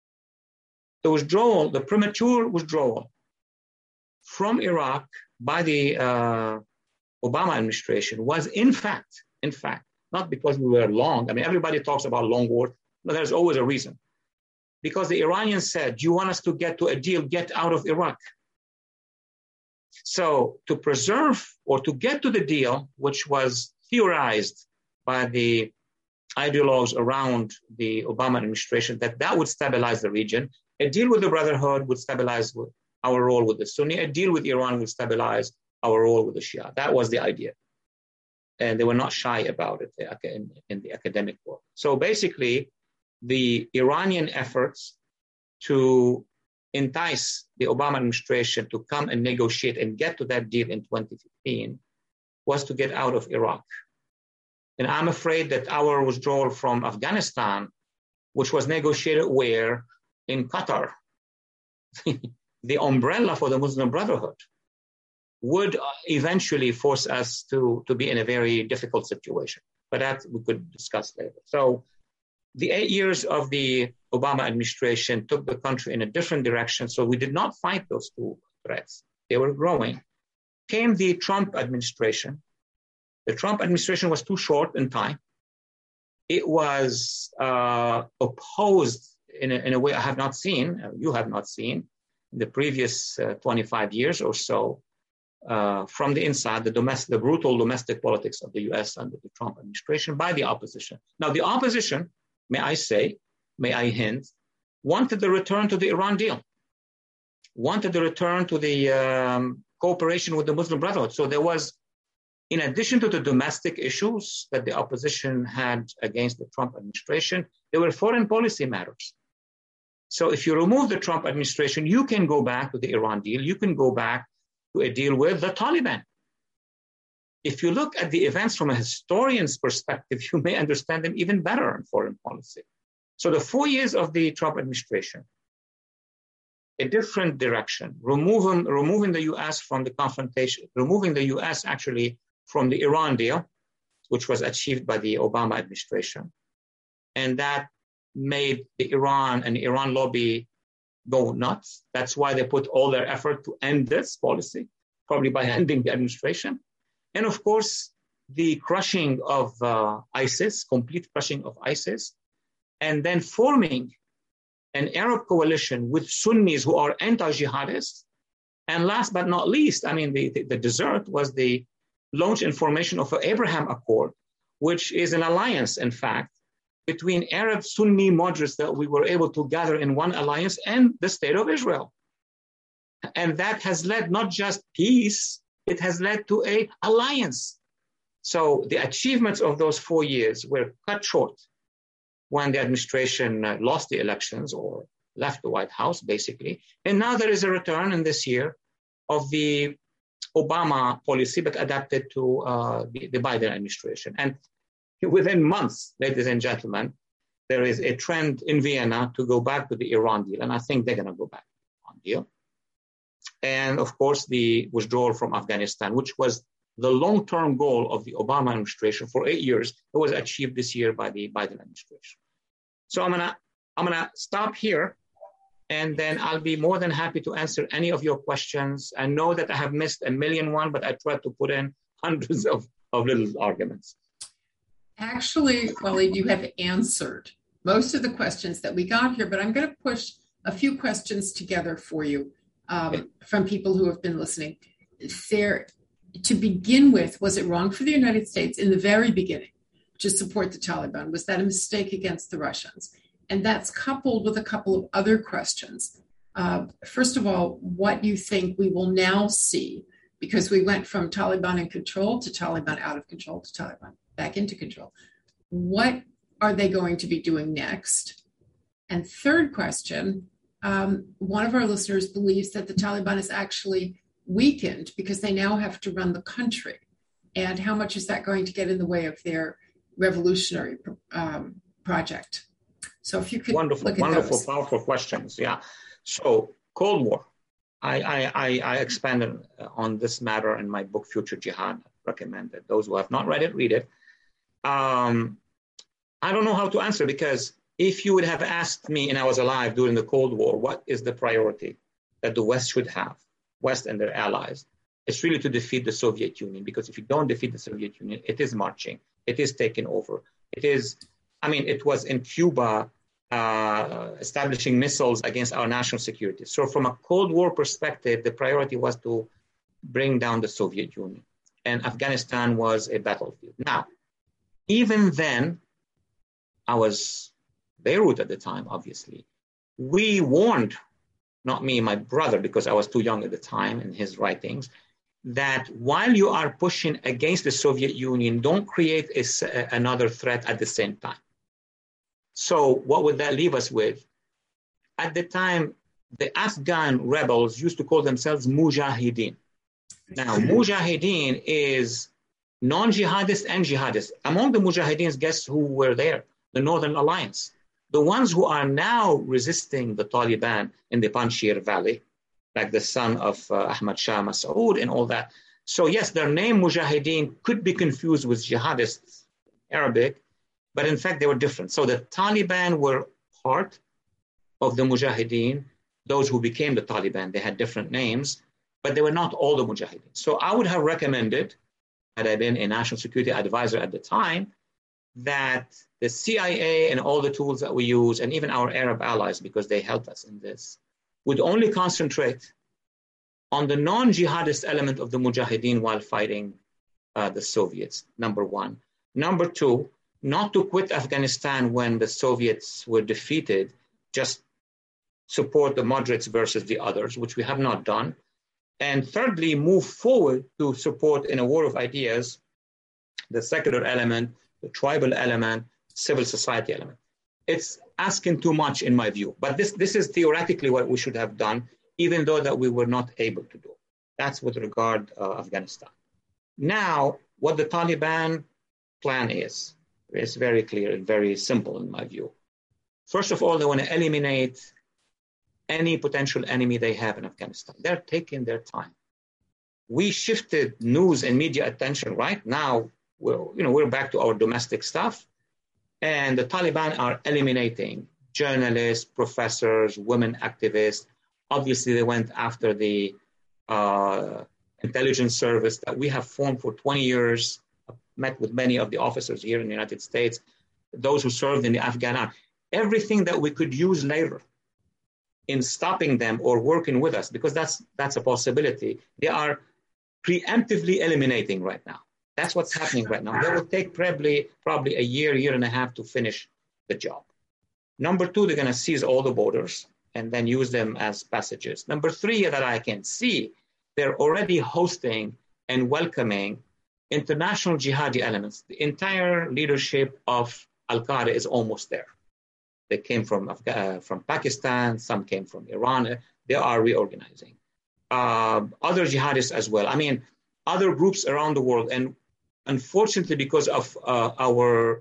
the withdrawal, the premature withdrawal from Iraq by the Obama administration was in fact, not because we were long. I mean, everybody talks about long war, but there's always a reason. Because the Iranians said, you want us to get to a deal, get out of Iraq. So to preserve or to get to the deal, which was theorized by the ideologues around the Obama administration, that would stabilize the region. A deal with the Brotherhood would stabilize our role with the Sunni. A deal with Iran would stabilize our role with the Shia. That was the idea. And they were not shy about it in the academic world. So basically, the Iranian efforts to entice the Obama administration to come and negotiate and get to that deal in 2015 was to get out of Iraq. And I'm afraid that our withdrawal from Afghanistan, which was negotiated where? In Qatar, the umbrella for the Muslim Brotherhood, would eventually force us to be in a very difficult situation. But that we could discuss later. So the 8 years of the Obama administration took the country in a different direction. So we did not fight those two threats. They were growing. Came the Trump administration. The Trump administration was too short in time. It was opposed in a way I have not seen, you have not seen, in the previous 25 years or so, from the inside, the brutal domestic politics of the U.S. under the Trump administration by the opposition. Now, the opposition, may I hint, wanted the return to the Iran deal, wanted the return to the cooperation with the Muslim Brotherhood. So there was, in addition to the domestic issues that the opposition had against the Trump administration, there were foreign policy matters. So if you remove the Trump administration, you can go back to the Iran deal. You can go back to a deal with the Taliban. If you look at the events from a historian's perspective, you may understand them even better in foreign policy. So the 4 years of the Trump administration, a different direction, removing the U.S. from the confrontation, removing the U.S. actually from the Iran deal, which was achieved by the Obama administration. And that made the Iran and the Iran lobby go nuts. That's why they put all their effort to end this policy, probably by ending the administration. And of course, the crushing of ISIS, complete crushing of ISIS, and then forming an Arab coalition with Sunnis who are anti-jihadists. And last but not least, I mean, the dessert was the launch and formation of the Abraham Accord, which is an alliance, in fact, between Arab Sunni moderates that we were able to gather in one alliance and the State of Israel. And that has led not just peace, it has led to an alliance. So the achievements of those 4 years were cut short when the administration lost the elections or left the White House, basically. And now there is a return in this year of the Obama policy, but adapted to the Biden administration. And within months, ladies and gentlemen, there is a trend in Vienna to go back to the Iran deal. And I think they're going to go back to the Iran deal. And of course, the withdrawal from Afghanistan, which was the long-term goal of the Obama administration for 8 years, it was achieved this year by the Biden administration. So I'm gonna stop here, and then I'll be more than happy to answer any of your questions. I know that I have missed a million one, but I tried to put in hundreds of little arguments. Actually, Walid, you have answered most of the questions that we got here, but I'm going to push a few questions together for you from people who have been listening. To begin with, was it wrong for the United States in the very beginning to support the Taliban? Was that a mistake against the Russians? And that's coupled with a couple of other questions. First of all, what you think we will now see, because we went from Taliban in control to Taliban out of control to Taliban back into control. What are they going to be doing next? And third question, one of our listeners believes that the Taliban is actually weakened because they now have to run the country. And how much is that going to get in the way of their revolutionary project? So if you could wonderful, powerful questions. Yeah. So Cold War, I expanded on this matter in my book, Future Jihad. Recommend it. Those who have not read it, read it. I don't know how to answer, because if you would have asked me and I was alive during the Cold War, what is the priority that the West should have, West and their allies, it's really to defeat the Soviet Union. Because if you don't defeat the Soviet Union, it is marching, it is taking over. It was in Cuba establishing missiles against our national security. So from a Cold War perspective, the priority was to bring down the Soviet Union. And Afghanistan was a battlefield. Now, even then, I was Beirut at the time, obviously. We warned, not me, my brother, because I was too young at the time in his writings, that while you are pushing against the Soviet Union, don't create another threat at the same time. So what would that leave us with? At the time, the Afghan rebels used to call themselves Mujahideen. Now, Mujahideen is non-jihadists and jihadists. Among the Mujahideens, guess who were there? The Northern Alliance. The ones who are now resisting the Taliban in the Panjshir Valley, like the son of Ahmad Shah Massoud and all that. So yes, their name Mujahideen could be confused with jihadists, Arabic, but in fact they were different. So the Taliban were part of the Mujahideen. Those who became the Taliban, they had different names, but they were not all the Mujahideen. So I would have recommended, had I been a national security advisor at the time, that the CIA and all the tools that we use, and even our Arab allies, because they helped us in this, would only concentrate on the non-jihadist element of the Mujahideen while fighting the Soviets, number one. Number two, not to quit Afghanistan when the Soviets were defeated, just support the moderates versus the others, which we have not done. And thirdly, move forward to support, in a war of ideas, the secular element, the tribal element, civil society element. It's asking too much in my view, but this is theoretically what we should have done, even though that we were not able to do. That's with regard Afghanistan. Now, what the Taliban plan is very clear and very simple in my view. First of all, they want to eliminate any potential enemy they have in Afghanistan. They're taking their time. We shifted news and media attention right now. We're back to our domestic stuff, and the Taliban are eliminating journalists, professors, women activists. Obviously, they went after the intelligence service that we have formed for 20 years. I've met with many of the officers here in the United States, those who served in the Afghan army. Everything that we could use later in stopping them or working with us, because that's a possibility, they are preemptively eliminating right now. That's what's happening right now. They will take probably a year and a half to finish the job. Number two, they're going to seize all the borders and then use them as passages. Number three, that I can see, they're already hosting and welcoming international jihadi elements. The entire leadership of Al-Qaeda is almost there. They came from Pakistan, some came from Iran. They are reorganizing. Other jihadists as well. I mean, other groups around the world. And unfortunately, because of our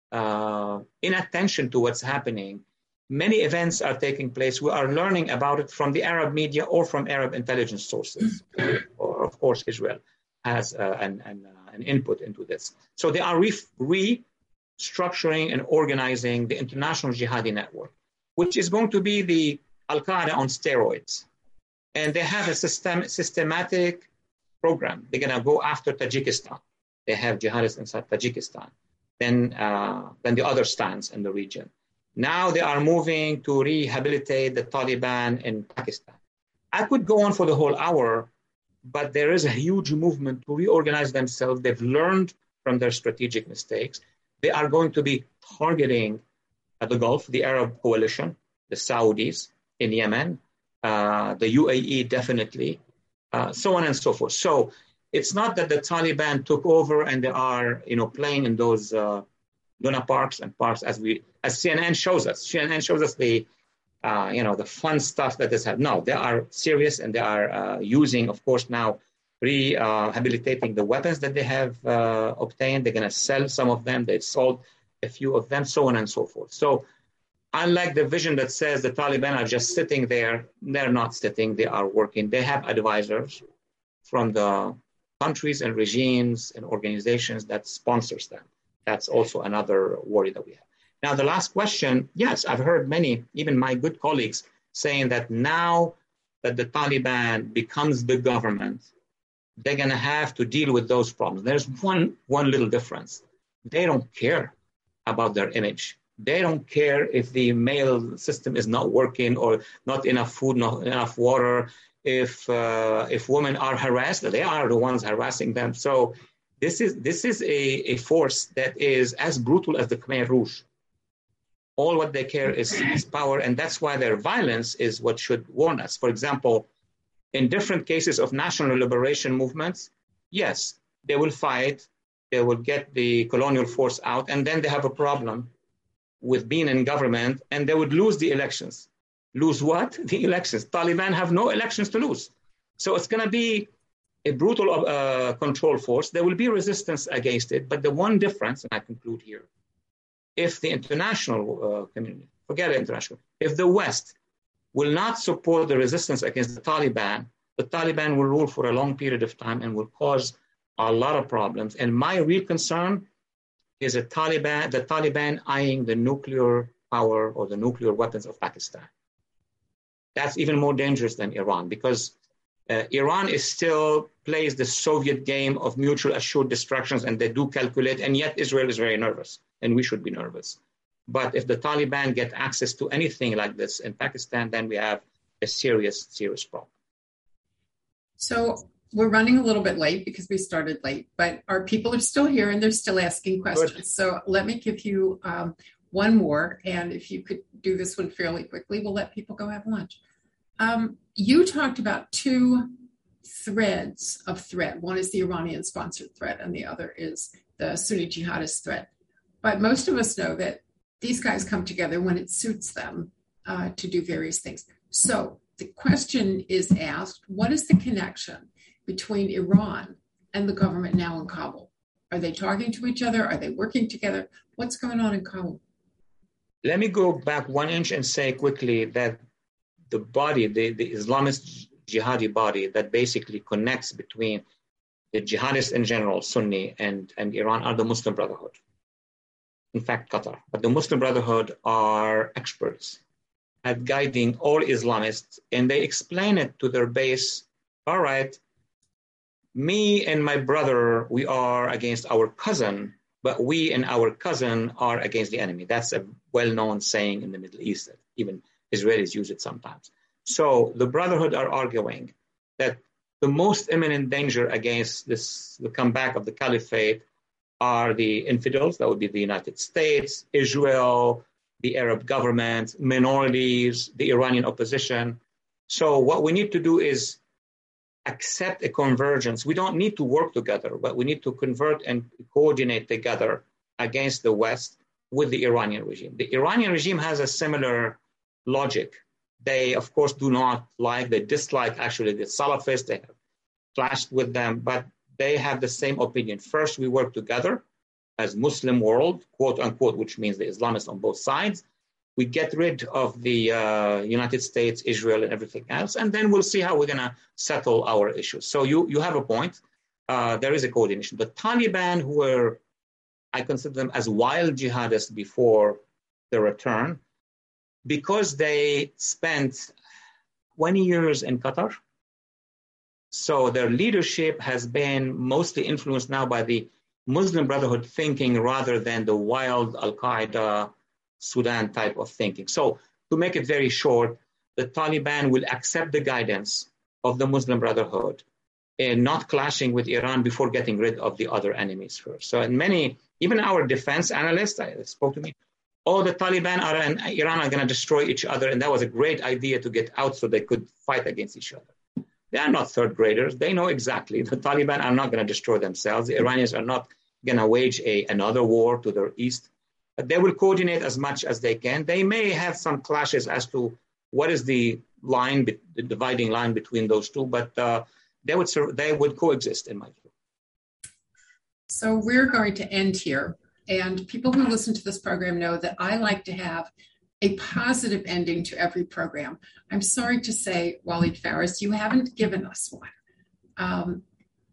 inattention to what's happening, many events are taking place. We are learning about it from the Arab media or from Arab intelligence sources. Or, of course, Israel has an input into this. So they are restructuring and organizing the international jihadi network, which is going to be the Al-Qaeda on steroids. And they have a systematic program. They're going to go after Tajikistan. They have jihadists inside Tajikistan. Then the other stands in the region. Now they are moving to rehabilitate the Taliban in Pakistan. I could go on for the whole hour, but there is a huge movement to reorganize themselves. They've learned from their strategic mistakes. They are going to be targeting the Gulf, the Arab coalition, the Saudis in Yemen, the UAE definitely, so on and so forth. So it's not that the Taliban took over and they are, playing in those Luna parks and parks as CNN shows us. CNN shows us the fun stuff that this has. No, they are serious and they are using, of course, now rehabilitating the weapons that they have obtained. They're going to sell some of them. They've sold a few of them, so on and so forth. So unlike the vision that says the Taliban are just sitting there, they're not sitting, they are working. They have advisors from the countries and regimes and organizations that sponsors them. That's also another worry that we have. Now, the last question, yes, I've heard many, even my good colleagues, saying that now that the Taliban becomes the government, they're going to have to deal with those problems. There's one little difference. They don't care about their image. They don't care if the mail system is not working or not enough food, not enough water. If women are harassed, they are the ones harassing them. So this is a force that is as brutal as the Khmer Rouge. All what they care is power, and that's why their violence is what should warn us. For example, in different cases of national liberation movements, yes, they will fight, they will get the colonial force out, and then they have a problem with being in government, and they would lose the elections. Lose what? The elections. Taliban have no elections to lose. So it's going to be a brutal control force. There will be resistance against it, but the one difference, and I conclude here, if the international community, forget international, if the West will not support the resistance against the Taliban will rule for a long period of time and will cause a lot of problems. And my real concern is the Taliban eyeing the nuclear power or the nuclear weapons of Pakistan. That's even more dangerous than Iran, because Iran still plays the Soviet game of mutual assured destructions, and they do calculate, and yet Israel is very nervous, and we should be nervous. But if the Taliban get access to anything like this in Pakistan, then we have a serious, serious problem. So we're running a little bit late because we started late, but our people are still here and they're still asking questions. Good. So let me give you one more, and if you could do this one fairly quickly, we'll let people go have lunch. You talked about two threads of threat. One is the Iranian-sponsored threat, and the other is the Sunni jihadist threat. But most of us know that these guys come together when it suits them to do various things. So the question is asked, what is the connection between Iran and the government now in Kabul? Are they talking to each other? Are they working together? What's going on in Kabul? Let me go back 1 inch and say quickly that the body, the Islamist jihadi body that basically connects between the jihadists in general, Sunni, and Iran are the Muslim Brotherhood. In fact, Qatar. But the Muslim Brotherhood are experts at guiding all Islamists, and they explain it to their base. All right, me and my brother, we are against our cousin, but we and our cousin are against the enemy. That's a well-known saying in the Middle East. Even Israelis use it sometimes. So the Brotherhood are arguing that the most imminent danger against the comeback of the caliphate are the infidels. That would be the United States, Israel, the Arab government, minorities, the Iranian opposition. So what we need to do is accept a convergence. We don't need to work together, but we need to convert and coordinate together against the West with the Iranian regime. The Iranian regime has a similar logic. They, of course, they dislike actually the Salafists. They have clashed with them, but they have the same opinion. First, we work together as Muslim world, quote unquote, which means the Islamists on both sides. We get rid of the United States, Israel, and everything else, and then we'll see how we're going to settle our issues. So you have a point. There is a coordination. The Taliban, I consider them as wild jihadists before the return, because they spent 20 years in Qatar. So their leadership has been mostly influenced now by the Muslim Brotherhood thinking rather than the wild Al-Qaeda Sudan type of thinking. So to make it very short, the Taliban will accept the guidance of the Muslim Brotherhood in not clashing with Iran before getting rid of the other enemies first. So even our defense analysts spoke to me, the Taliban and Iran are going to destroy each other. And that was a great idea to get out so they could fight against each other. They are not third graders. They know exactly the Taliban are not going to destroy themselves. The Iranians are not going to wage another war to their east. But they will coordinate as much as they can. They may have some clashes as to what is the dividing line between those two, but they would coexist in my view. So we're going to end here. And people who listen to this program know that I like to have a positive ending to every program. I'm sorry to say, Walid Phares, you haven't given us one.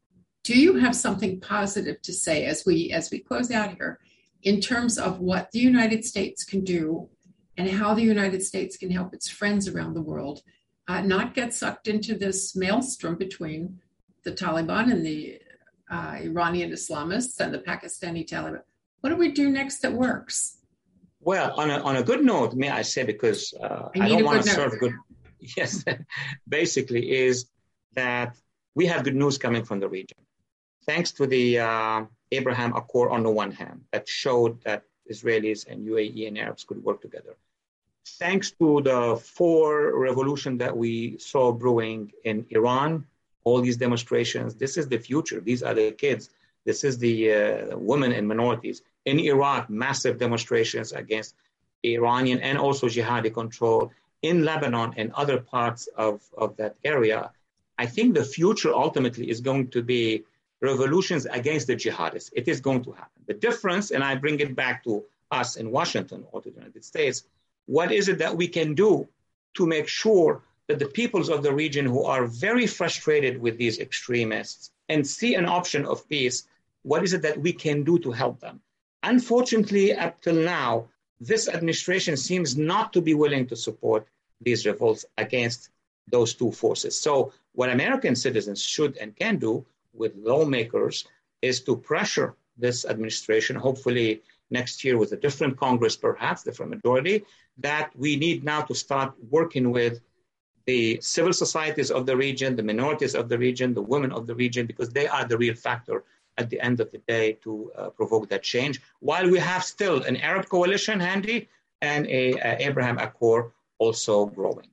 Do you have something positive to say as we close out here in terms of what the United States can do and how the United States can help its friends around the world not get sucked into this maelstrom between the Taliban and the Iranian Islamists and the Pakistani Taliban? What do we do next that works? Well, on a good note, may I say, because I don't want to serve good. Yes, basically is that we have good news coming from the region. Thanks to the Abraham Accord on the one hand, that showed that Israelis and UAE and Arabs could work together. Thanks to the 4 revolution that we saw brewing in Iran, all these demonstrations, this is the future. These are the kids. This is the women and minorities. In Iraq, massive demonstrations against Iranian and also jihadi control. In Lebanon and other parts of that area, I think the future ultimately is going to be revolutions against the jihadists. It is going to happen. The difference, and I bring it back to us in Washington or to the United States, what is it that we can do to make sure that the peoples of the region who are very frustrated with these extremists and see an option of peace, what is it that we can do to help them? Unfortunately, up till now, this administration seems not to be willing to support these revolts against those two forces. So what American citizens should and can do with lawmakers is to pressure this administration, hopefully next year with a different Congress, perhaps different majority, that we need now to start working with the civil societies of the region, the minorities of the region, the women of the region, because they are the real factor at the end of the day to provoke that change, while we have still an Arab coalition handy and a Abraham Accord also growing.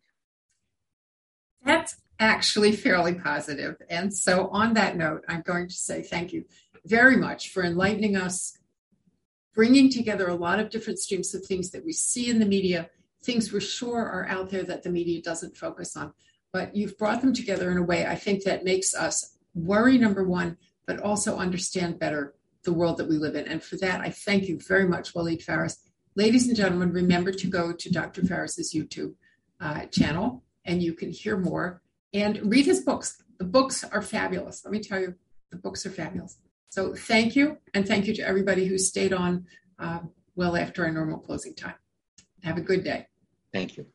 That's actually fairly positive. And so on that note, I'm going to say thank you very much for enlightening us, bringing together a lot of different streams of things that we see in the media, things we're sure are out there that the media doesn't focus on. But you've brought them together in a way I think that makes us worry, number one, but also understand better the world that we live in. And for that, I thank you very much, Walid Phares. Ladies and gentlemen, remember to go to Dr. Phares' YouTube channel, and you can hear more and read his books. The books are fabulous. Let me tell you, the books are fabulous. So thank you, and thank you to everybody who stayed on well after our normal closing time. Have a good day. Thank you.